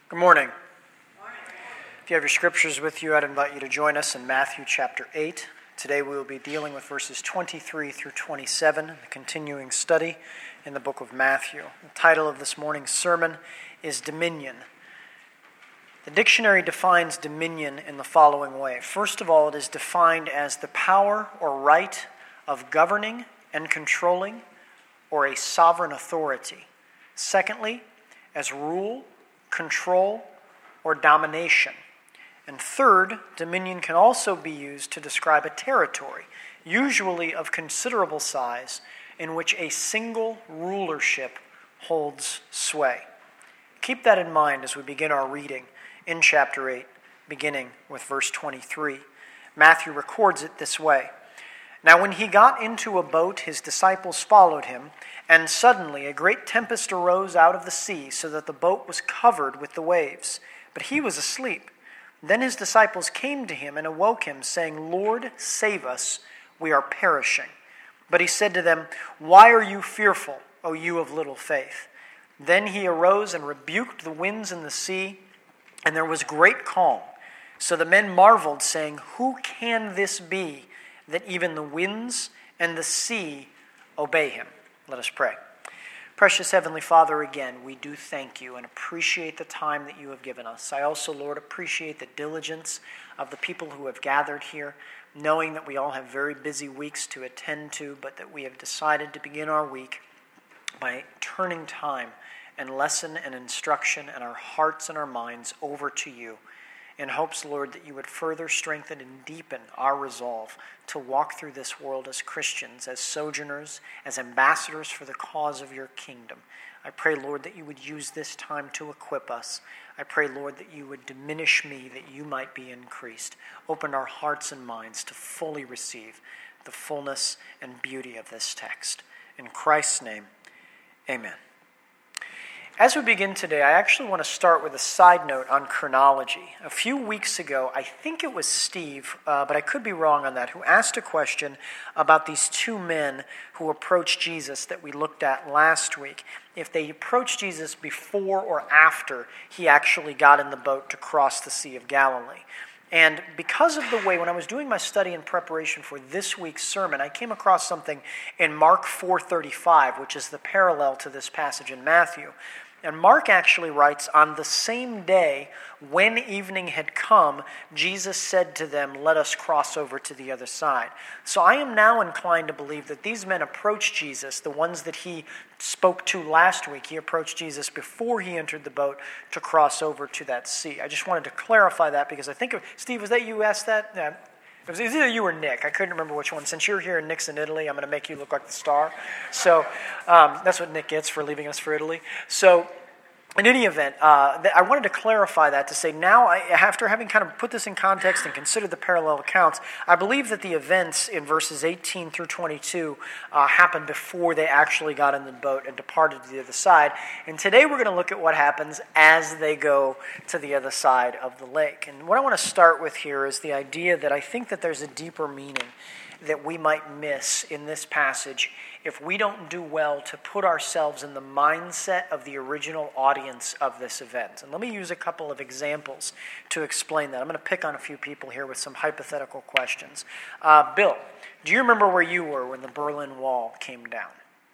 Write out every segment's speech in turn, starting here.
Good morning. If you have your scriptures with you, I'd invite you to join us in Matthew chapter 8. Today we will be dealing with verses 23 through 27, the continuing study in the book of Matthew. The title of this morning's sermon is Dominion. The dictionary defines dominion in the following way. First of all, it is defined as the power or right of governing and controlling, or a sovereign authority. Secondly, as rule, control, or domination. And third, dominion can also be used to describe a territory, usually of considerable size, in which a single rulership holds sway. Keep that in mind as we begin our reading in chapter 8, beginning with verse 23. Matthew records it this way. Now when he got into a boat, his disciples followed him, and suddenly a great tempest arose out of the sea, so that the boat was covered with the waves. But he was asleep. Then his disciples came to him and awoke him, saying, Lord, save us, we are perishing. But he said to them, Why are you fearful, O you of little faith? Then he arose and rebuked the winds and the sea, and there was great calm. So the men marveled, saying, Who can this be, that even the winds and the sea obey him? Let us pray. Precious Heavenly Father, again, we do thank you and appreciate the time that you have given us. I also, Lord, appreciate the diligence of the people who have gathered here, knowing that we all have very busy weeks to attend to, but that we have decided to begin our week by turning time and lesson and instruction and our hearts and our minds over to you, in hopes, Lord, that you would further strengthen and deepen our resolve to walk through this world as Christians, as sojourners, as ambassadors for the cause of your kingdom. I pray, Lord, that you would use this time to equip us. I pray, Lord, that you would diminish me, that you might be increased. Open our hearts and minds to fully receive the fullness and beauty of this text. In Christ's name, amen. As we begin today, I actually want to start with a side note on chronology. A few weeks ago, I think it was Steve, but I could be wrong on that, who asked a question about these two men who approached Jesus that we looked at last week. If they approached Jesus before or after he actually got in the boat to cross the Sea of Galilee. And because of the way, when I was doing my study in preparation for this week's sermon, I came across something in Mark 4:35, which is the parallel to this passage in Matthew. And Mark actually writes, on the same day, when evening had come, Jesus said to them, let us cross over to the other side. So I am now inclined to believe that these men approached Jesus, the ones that he spoke to last week. He approached Jesus before he entered the boat to cross over to that sea. I just wanted to clarify that because I think, Steve, was that you asked that? Yeah. It was either you or Nick. I couldn't remember which one. Since you're here and Nick's in Italy, I'm going to make you look like the star. So that's what Nick gets for leaving us for Italy. So in any event, I wanted to clarify that to say now, after having kind of put this in context and considered the parallel accounts, I believe that the events in verses 18 through 22 happened before they actually got in the boat and departed to the other side. And today we're going to look at what happens as they go to the other side of the lake. And what I want to start with here is the idea that I think that there's a deeper meaning that we might miss in this passage if we don't do well to put ourselves in the mindset of the original audience of this event. And let me use a couple of examples to explain that. I'm going to pick on a few people here with some hypothetical questions. Bill, do you remember where you were when the Berlin Wall came down?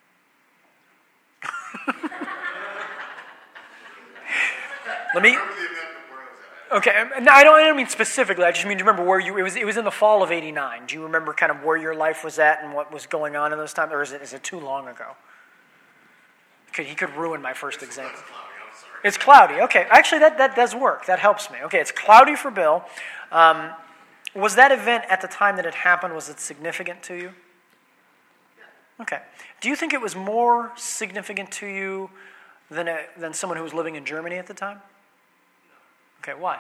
Let me... Okay, no, I don't mean specifically. I just mean, do you remember where you? It was in the fall of '89. Do you remember kind of where your life was at and what was going on in those times, or is it too long ago? He could ruin my first example. It's cloudy. Okay, actually that does work. That helps me. Okay, it's cloudy for Bill. Was that event at the time that it happened? Was it significant to you? Okay. Do you think it was more significant to you than someone who was living in Germany at the time? Okay, why?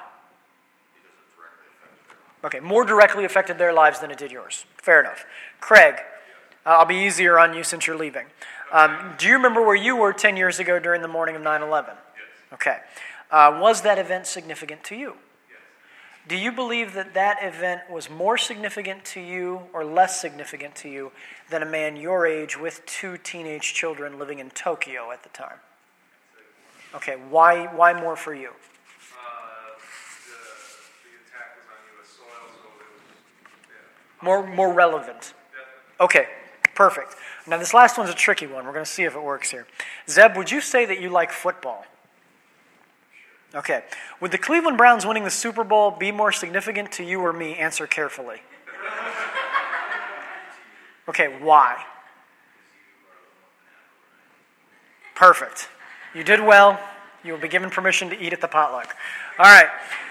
Okay, more directly affected their lives than it did yours. Fair enough. Craig, I'll be easier on you since you're leaving. Do you remember where you were 10 years ago during the morning of 9/11? Yes. Okay. Was that event significant to you? Yes. Do you believe that that event was more significant to you or less significant to you than a man your age with 2 teenage children living in Tokyo at the time? Okay, why more for you? More relevant. Okay, perfect. Now this last one's a tricky one. We're going to see if it works here. Zeb, would you say that you like football? Okay. Would the Cleveland Browns winning the Super Bowl be more significant to you or me? Answer carefully. Okay, why? Perfect. You did well. You will be given permission to eat at the potluck. All right.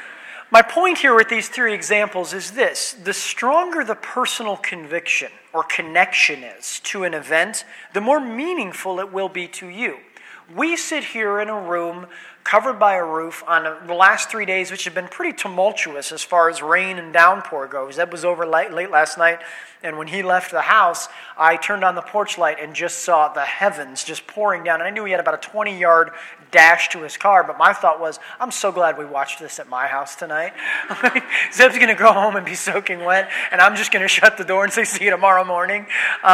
My point here with these three examples is this. The stronger the personal conviction or connection is to an event, the more meaningful it will be to you. We sit here in a room covered by a roof on the last 3 days, which have been pretty tumultuous as far as rain and downpour goes. Ed was over late last night, and when he left the house, I turned on the porch light and just saw the heavens just pouring down. And I knew he had about a 20-yard dash to his car, but my thought was, I'm so glad we watched this at my house tonight. Zeb's going to go home and be soaking wet, and I'm just going to shut the door and say, see you tomorrow morning.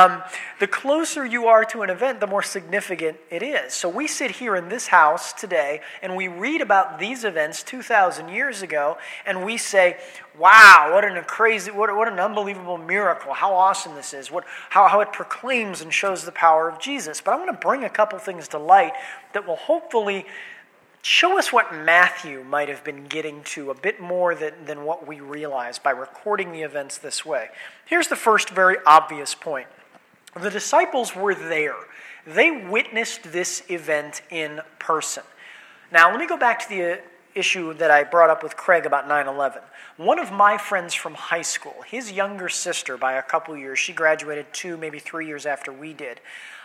The closer you are to an event, the more significant it is. So we sit here in this house today, and we read about these events 2,000 years ago, and we say, wow, what an unbelievable miracle. How awesome this is. How it proclaims and shows the power of Jesus. But I want to bring a couple things to light that will hopefully show us what Matthew might have been getting to a bit more than what we realize by recording the events this way. Here's the first very obvious point. The disciples were there. They witnessed this event in person. Now, let me go back to the issue that I brought up with Craig about 9/11. One of my friends from high school, his younger sister by a couple years, she graduated 2, maybe 3 years after we did.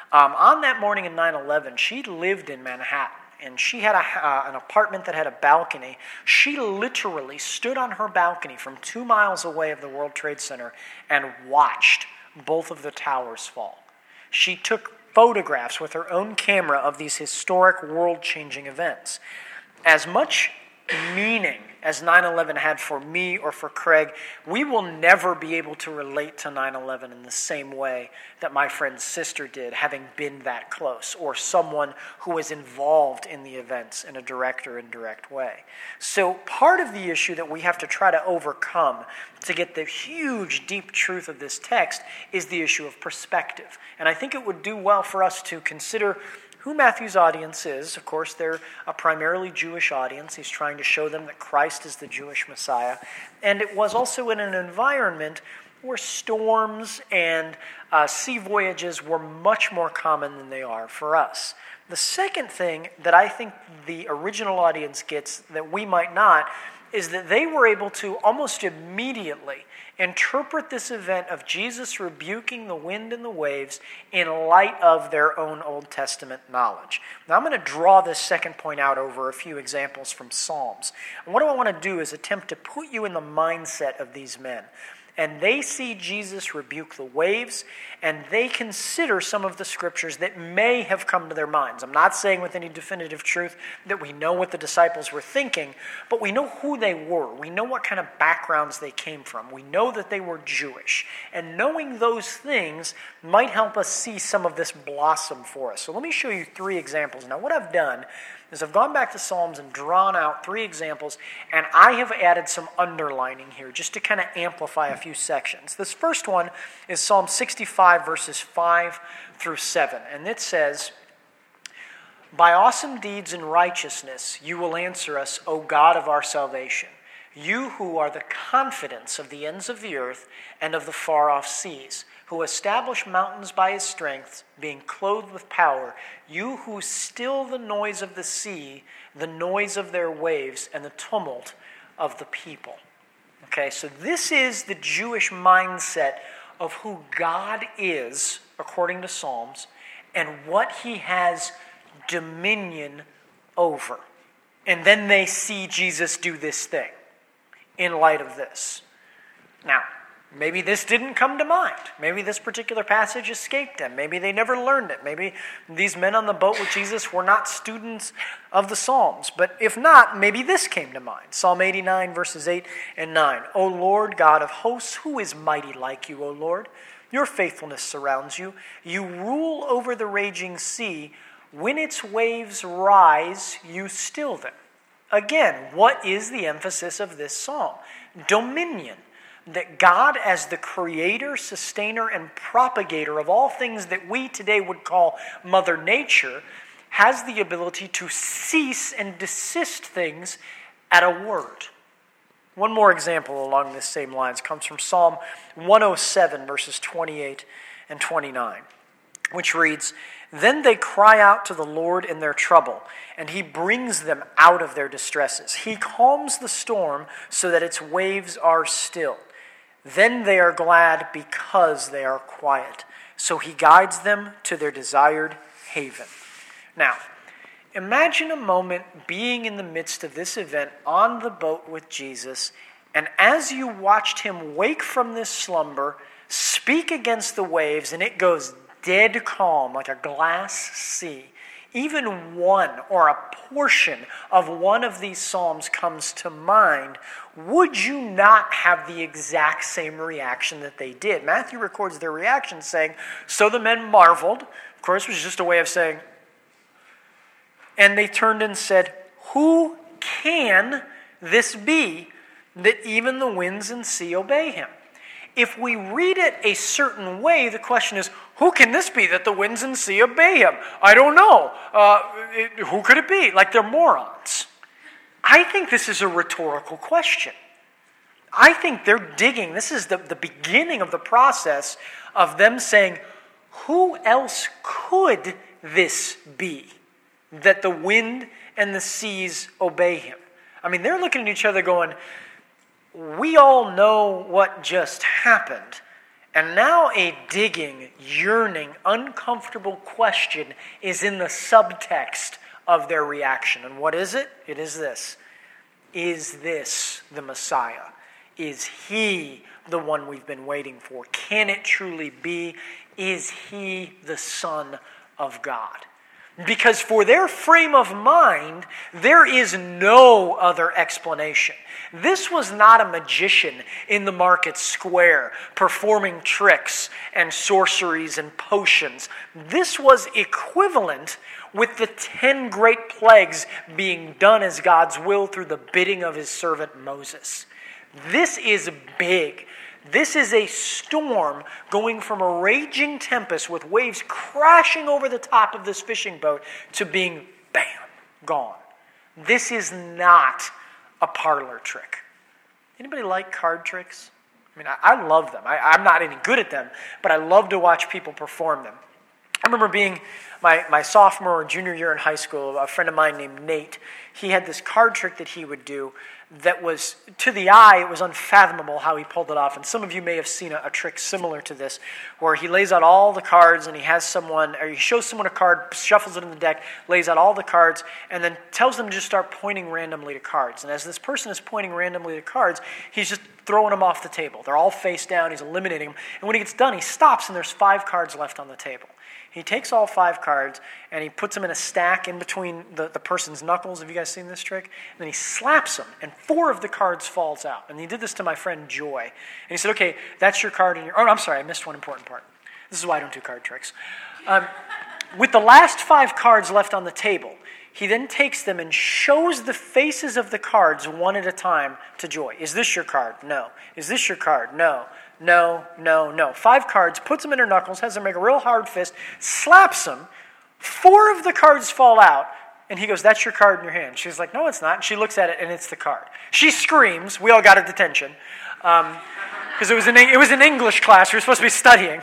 On that morning in 9/11, she lived in Manhattan, and she had an apartment that had a balcony. She literally stood on her balcony from 2 miles away of the World Trade Center and watched both of the towers fall. She took photographs with her own camera of these historic world-changing events. As much meaning as 9/11 had for me or for Craig, we will never be able to relate to 9/11 in the same way that my friend's sister did, having been that close, or someone who was involved in the events in a direct or indirect way. So part of the issue that we have to try to overcome to get the huge, deep truth of this text is the issue of perspective. And I think it would do well for us to consider who Matthew's audience is. Of course, they're a primarily Jewish audience. He's trying to show them that Christ is the Jewish Messiah. And it was also in an environment where storms and sea voyages were much more common than they are for us. The second thing that I think the original audience gets that we might not is that they were able to almost immediately interpret this event of Jesus rebuking the wind and the waves in light of their own Old Testament knowledge. Now I'm going to draw this second point out over a few examples from Psalms. And what I want to do is attempt to put you in the mindset of these men. And they see Jesus rebuke the waves, and they consider some of the scriptures that may have come to their minds. I'm not saying with any definitive truth that we know what the disciples were thinking, but we know who they were. We know what kind of backgrounds they came from. We know that they were Jewish. And knowing those things might help us see some of this blossom for us. So let me show you 3 examples. Now what I've done is I've gone back to Psalms and drawn out 3 examples, and I have added some underlining here just to kind of amplify a few sections. This first one is Psalm 65, verses 5 through 7, and it says, "By awesome deeds and righteousness you will answer us, O God of our salvation, you who are the confidence of the ends of the earth and of the far-off seas, who establish mountains by his strength, being clothed with power, you who still the noise of the sea, the noise of their waves, and the tumult of the people." Okay, so this is the Jewish mindset of who God is, according to Psalms, and what he has dominion over. And then they see Jesus do this thing in light of this. Now, maybe this didn't come to mind. Maybe this particular passage escaped them. Maybe they never learned it. Maybe these men on the boat with Jesus were not students of the Psalms. But if not, maybe this came to mind. Psalm 89, verses 8 and 9. "O Lord, God of hosts, who is mighty like you, O Lord? Your faithfulness surrounds you. You rule over the raging sea. When its waves rise, you still them." Again, what is the emphasis of this psalm? Dominion. that God, as the creator, sustainer, and propagator of all things that we today would call Mother Nature, has the ability to cease and desist things at a word. One more example along this same lines comes from Psalm 107, verses 28 and 29, which reads, "Then they cry out to the Lord in their trouble, and he brings them out of their distresses. He calms the storm so that its waves are still. Then they are glad because they are quiet. So he guides them to their desired haven." Now, imagine a moment being in the midst of this event on the boat with Jesus, and as you watched him wake from this slumber, speak against the waves, and it goes dead calm like a glass sea. Even one or a portion of one of these psalms comes to mind, would you not have the exact same reaction that they did? Matthew records their reaction saying, "So the men marveled." Of course, it was just a way of saying, and they turned and said, "Who can this be that even the winds and sea obey him?" If we read it a certain way, the question is, who can this be that the winds and sea obey him? I don't know. Who could it be? Like they're morons. I think this is a rhetorical question. I think they're digging. This is the beginning of the process of them saying, who else could this be that the wind and the seas obey him? I mean, they're looking at each other going, we all know what just happened. And now a digging, yearning, uncomfortable question is in the subtext of their reaction. And what is it? It is this. Is this the Messiah? Is he the one we've been waiting for? Can it truly be? Is he the Son of God? Because for their frame of mind, there is no other explanation. This was not a magician in the market square performing tricks and sorceries and potions. This was equivalent with the 10 great plagues being done as God's will through the bidding of his servant Moses. This is big. This is a storm going from a raging tempest with waves crashing over the top of this fishing boat to being, bam, gone. This is not a parlor trick. Anybody like card tricks? I mean, I love them. I'm not any good at them, but I love to watch people perform them. I remember being my sophomore or junior year in high school, a friend of mine named Nate, he had this card trick that he would do that was, to the eye, it was unfathomable how he pulled it off. And some of you may have seen a trick similar to this, where he lays out all the cards and he has someone, or he shows someone a card, shuffles it in the deck, lays out all the cards, and then tells them to just start pointing randomly to cards. And as this person is pointing randomly to cards, he's just throwing them off the table. They're all face down, he's eliminating them. And when he gets done, he stops and there's 5 cards left on the table. He takes all 5 cards and he puts them in a stack in between the person's knuckles. Have you guys seen this trick? And then he slaps them and 4 of the cards falls out. And he did this to my friend Joy. And he said, okay, that's your card. Oh, I'm sorry, I missed one important part. This is why I don't do card tricks. With the last 5 cards left on the table, he then takes them and shows the faces of the cards one at a time to Joy. Is this your card? No. Is this your card? No. No, no, no. 5 cards, puts them in her knuckles, has her make a real hard fist, slaps them. 4 of the cards fall out, and he goes, that's your card in your hand. She's like, no, it's not. And she looks at it, and it's the card. She screams. We all got a detention. Because it was an English class. We were supposed to be studying.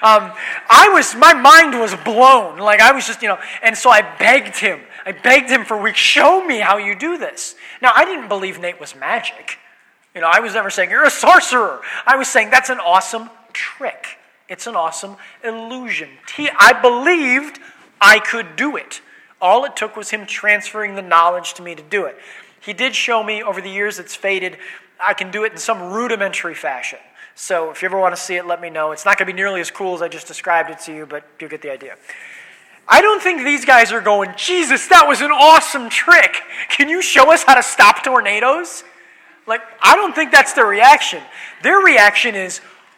My mind was blown. Like, I was just, and so I begged him. For weeks, show me how you do this. Now, I didn't believe Nate was magic. I was never saying, you're a sorcerer. I was saying, that's an awesome trick. It's an awesome illusion. I believed I could do it. All it took was him transferring the knowledge to me to do it. He did show me over the years it's faded. I can do it in some rudimentary fashion. So if you ever want to see it, let me know. It's not going to be nearly as cool as I just described it to you, but you'll get the idea. I don't think these guys are going, Jesus, that was an awesome trick. Can you show us how to stop tornadoes? I don't think that's their reaction. Their reaction is,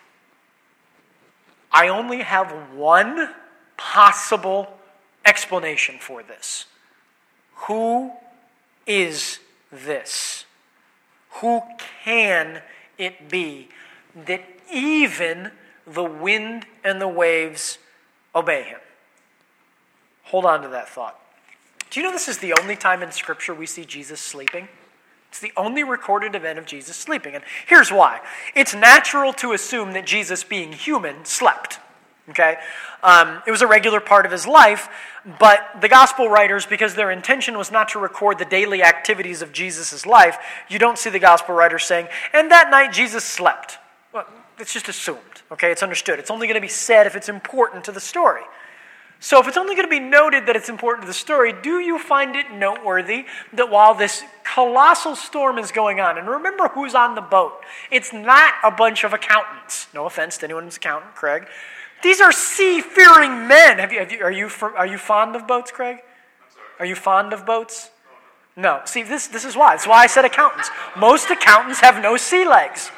I only have one possible explanation for this. Who is this? Who can it be that even the wind and the waves obey him. Hold on to that thought. Do you know this is the only time in Scripture we see Jesus sleeping? It's the only recorded event of Jesus sleeping. And here's why. It's natural to assume that Jesus, being human, slept. Okay? It was a regular part of his life, but the gospel writers, because their intention was not to record the daily activities of Jesus' life, you don't see the gospel writers saying, and that night Jesus slept. Well, it's just assumed. Okay? It's understood. It's only going to be said if it's important to the story. So if it's only going to be noted that it's important to the story, do you find it noteworthy that while this colossal storm is going on, and remember who's on the boat, it's not a bunch of accountants. No offense to anyone who's an accountant, Craig. These are sea-fearing men. Are you fond of boats, Craig? I'm sorry. Are you fond of boats? No. See, this is why. That's why I said accountants. Most accountants have no sea legs.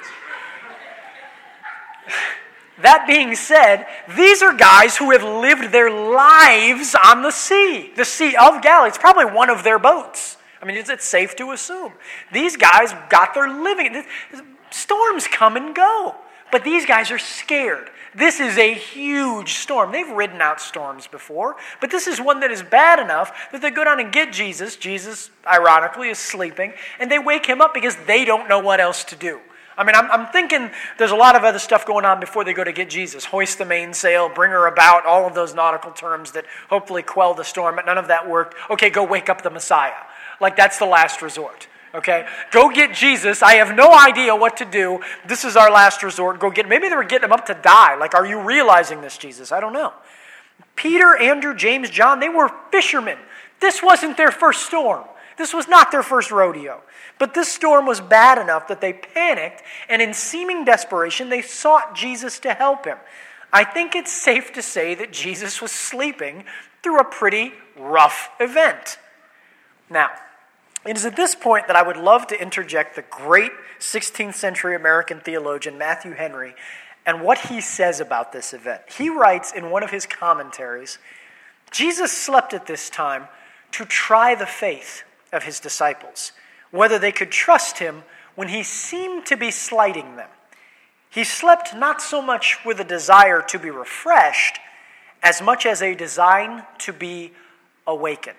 That being said, these are guys who have lived their lives on the Sea of Galilee. It's probably one of their boats. I mean, it's safe to assume. These guys got their living. Storms come and go, but these guys are scared. This is a huge storm. They've ridden out storms before, but this is one that is bad enough that they go down and get Jesus. Jesus, ironically, is sleeping, and they wake him up because they don't know what else to do. I mean, I'm thinking there's a lot of other stuff going on before they go to get Jesus. Hoist the mainsail, bring her about, all of those nautical terms that hopefully quell the storm, but none of that worked. Okay, go wake up the Messiah. Like, that's the last resort. Okay? Go get Jesus. I have no idea what to do. This is our last resort. Go get, maybe they were getting him up to die. Like, are you realizing this, Jesus? I don't know. Peter, Andrew, James, John, they were fishermen. This wasn't their first storm. This was not their first rodeo. But this storm was bad enough that they panicked, and in seeming desperation, they sought Jesus to help him. I think it's safe to say that Jesus was sleeping through a pretty rough event. Now, it is at this point that I would love to interject the great 16th century American theologian Matthew Henry and what he says about this event. He writes in one of his commentaries, Jesus slept at this time to try the faith of his disciples, whether they could trust him when he seemed to be slighting them. He slept not so much with a desire to be refreshed as much as a design to be awakened.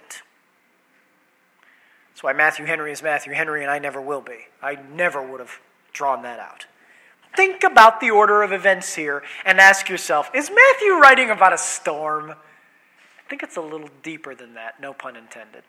That's why Matthew Henry is Matthew Henry, and I never will be. I never would have drawn that out. Think about the order of events here and ask yourself, is Matthew writing about a storm? I think it's a little deeper than that, no pun intended.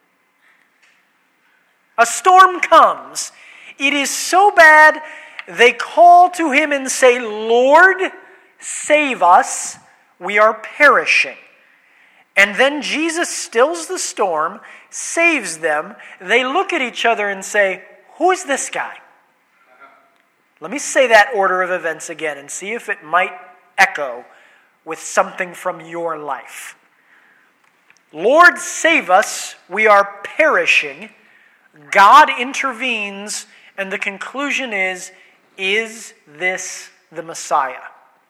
A storm comes. It is so bad, they call to him and say, Lord, save us, we are perishing. And then Jesus stills the storm, saves them. They look at each other and say, who is this guy? Let me say that order of events again and see if it might echo with something from your life. Lord, save us, we are perishing. God intervenes, and the conclusion is this the Messiah?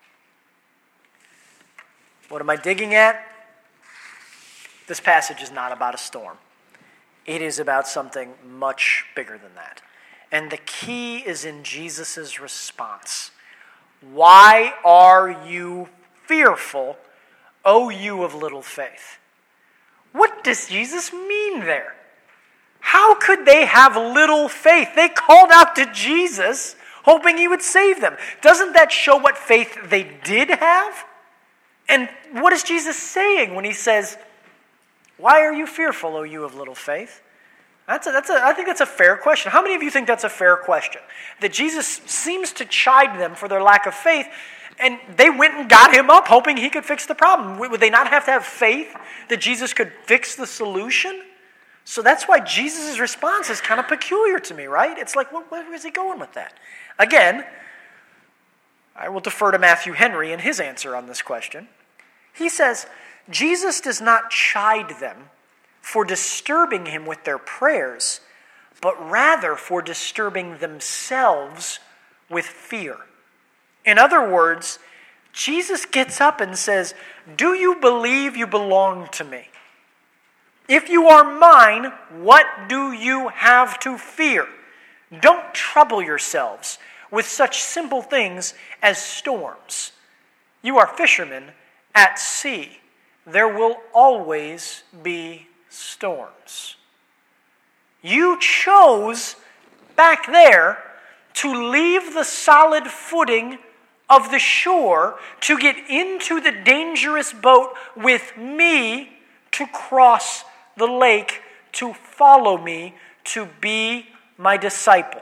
What am I digging at? This passage is not about a storm. It is about something much bigger than that. And the key is in Jesus' response. Why are you fearful, O you of little faith? What does Jesus mean there? How could they have little faith? They called out to Jesus, hoping he would save them. Doesn't that show what faith they did have? And what is Jesus saying when he says, why are you fearful, O you of little faith? I think that's a fair question. How many of you think that's a fair question? That Jesus seems to chide them for their lack of faith, and they went and got him up, hoping he could fix the problem. Would they not have to have faith that Jesus could fix the solution? So that's why Jesus' response is kind of peculiar to me, right? It's like, where is he going with that? Again, I will defer to Matthew Henry in his answer on this question. He says, Jesus does not chide them for disturbing him with their prayers, but rather for disturbing themselves with fear. In other words, Jesus gets up and says, do you believe you belong to me? If you are mine, what do you have to fear? Don't trouble yourselves with such simple things as storms. You are fishermen at sea. There will always be storms. You chose back there to leave the solid footing of the shore to get into the dangerous boat with me to cross the lake, to follow me, to be my disciple.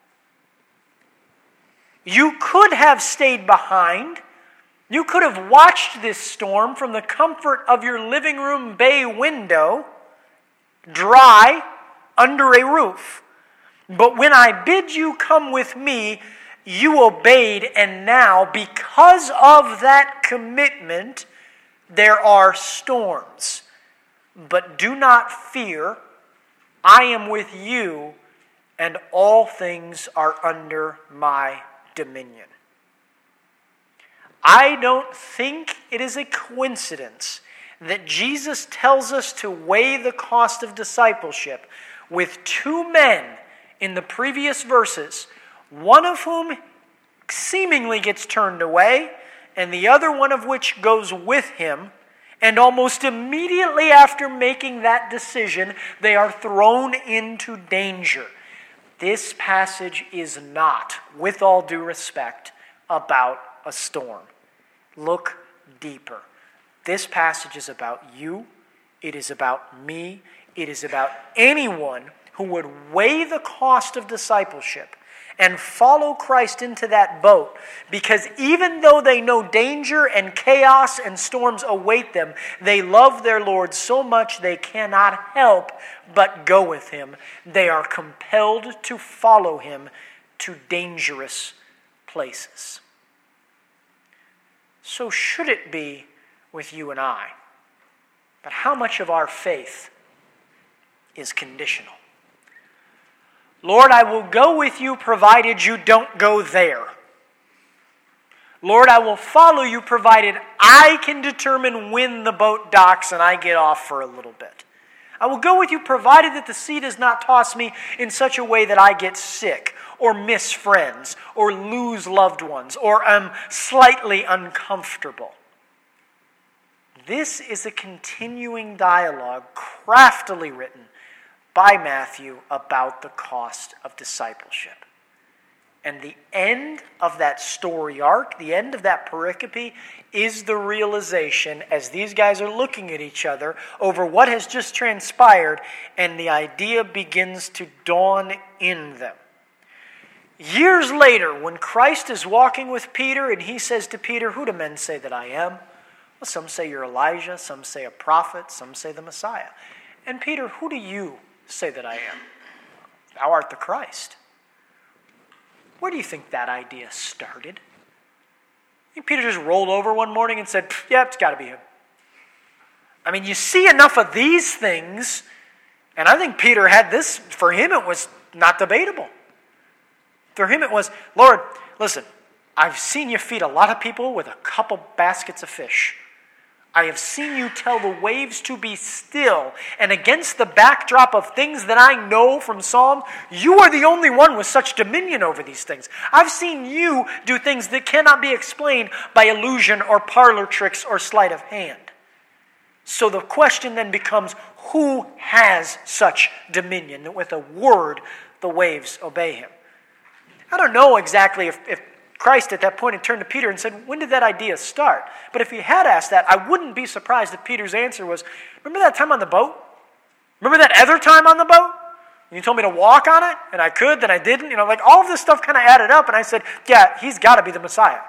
You could have stayed behind. You could have watched this storm from the comfort of your living room bay window, dry, under a roof. But when I bid you come with me, you obeyed, and now, because of that commitment, there are storms. But do not fear, I am with you, and all things are under my dominion. I don't think it is a coincidence that Jesus tells us to weigh the cost of discipleship with two men in the previous verses, one of whom seemingly gets turned away, and the other one of which goes with him, and almost immediately after making that decision, they are thrown into danger. This passage is not, with all due respect, about a storm. Look deeper. This passage is about you. It is about me. It is about anyone who would weigh the cost of discipleship and follow Christ into that boat, because even though they know danger and chaos and storms await them, they love their Lord so much they cannot help but go with him. They are compelled to follow him to dangerous places. So should it be with you and I. But how much of our faith is conditional? Lord, I will go with you provided you don't go there. Lord, I will follow you provided I can determine when the boat docks and I get off for a little bit. I will go with you provided that the sea does not toss me in such a way that I get sick or miss friends or lose loved ones or am slightly uncomfortable. This is a continuing dialogue craftily written by Matthew about the cost of discipleship. And the end of that story arc, the end of that pericope, is the realization as these guys are looking at each other over what has just transpired, and the idea begins to dawn in them. Years later, when Christ is walking with Peter and he says to Peter, "Who do men say that I am?" Well, some say you're Elijah, some say a prophet, some say the Messiah. And Peter, who do you say that I am? Thou art the Christ. Where do you think that idea started? I think Peter just rolled over one morning and said, "Yeah, it's got to be him." I mean, you see enough of these things, and I think Peter had this, for him it was not debatable. For him it was, "Lord, listen, I've seen you feed a lot of people with a couple baskets of fish. I have seen you tell the waves to be still, and against the backdrop of things that I know from Psalm, you are the only one with such dominion over these things. I've seen you do things that cannot be explained by illusion or parlor tricks or sleight of hand." So the question then becomes, who has such dominion that with a word the waves obey him? I don't know exactly if Christ at that point had turned to Peter and said, "When did that idea start?" But if he had asked that, I wouldn't be surprised if Peter's answer was, "Remember that time on the boat? Remember that other time on the boat? And you told me to walk on it, and I could, then I didn't." Like all of this stuff kind of added up, and I said, "Yeah, he's got to be the Messiah."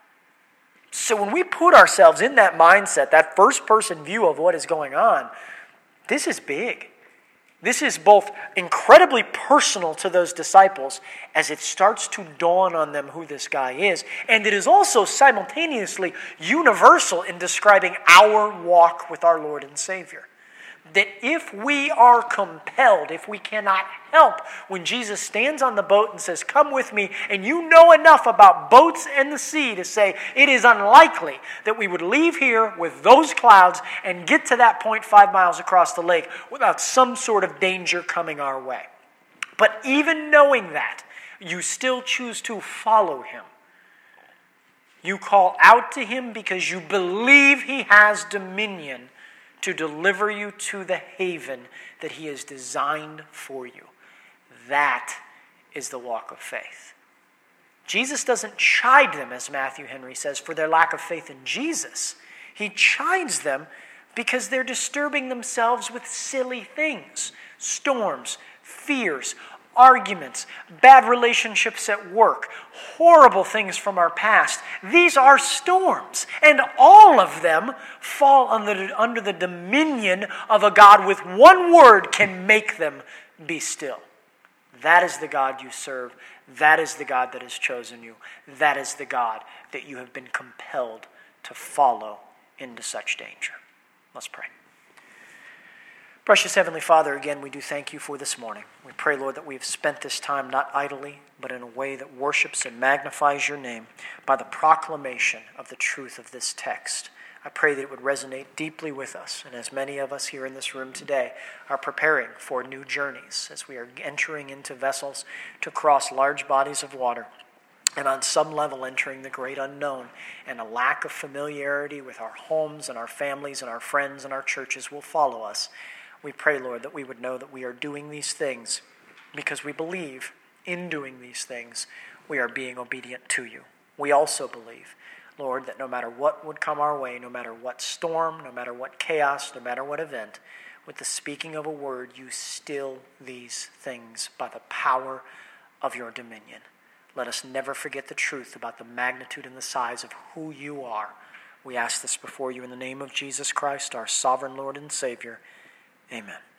So when we put ourselves in that mindset, that first-person view of what is going on, this is big. This is both incredibly personal to those disciples as it starts to dawn on them who this guy is. And it is also simultaneously universal in describing our walk with our Lord and Savior. That if we are compelled, if we cannot help, when Jesus stands on the boat and says, "Come with me," and you know enough about boats and the sea to say it is unlikely that we would leave here with those clouds and get to that point 5 miles across the lake without some sort of danger coming our way. But even knowing that, you still choose to follow him. You call out to him because you believe he has dominion to deliver you to the haven that he has designed for you. That is the walk of faith. Jesus doesn't chide them, as Matthew Henry says, for their lack of faith in Jesus. He chides them because they're disturbing themselves with silly things, storms, fears, arguments, bad relationships at work, horrible things from our past. These are storms, and all of them fall under the dominion of a God with one word can make them be still. That is the God you serve. That is the God that has chosen you. That is the God that you have been compelled to follow into such danger. Let's pray. Precious Heavenly Father, again, we do thank you for this morning. We pray, Lord, that we have spent this time not idly, but in a way that worships and magnifies your name by the proclamation of the truth of this text. I pray that it would resonate deeply with us, and as many of us here in this room today are preparing for new journeys, as we are entering into vessels to cross large bodies of water, and on some level entering the great unknown, and a lack of familiarity with our homes and our families and our friends and our churches will follow us. We pray, Lord, that we would know that we are doing these things because we believe in doing these things we are being obedient to you. We also believe, Lord, that no matter what would come our way, no matter what storm, no matter what chaos, no matter what event, with the speaking of a word, you still these things by the power of your dominion. Let us never forget the truth about the magnitude and the size of who you are. We ask this before you in the name of Jesus Christ, our sovereign Lord and Savior. Amen.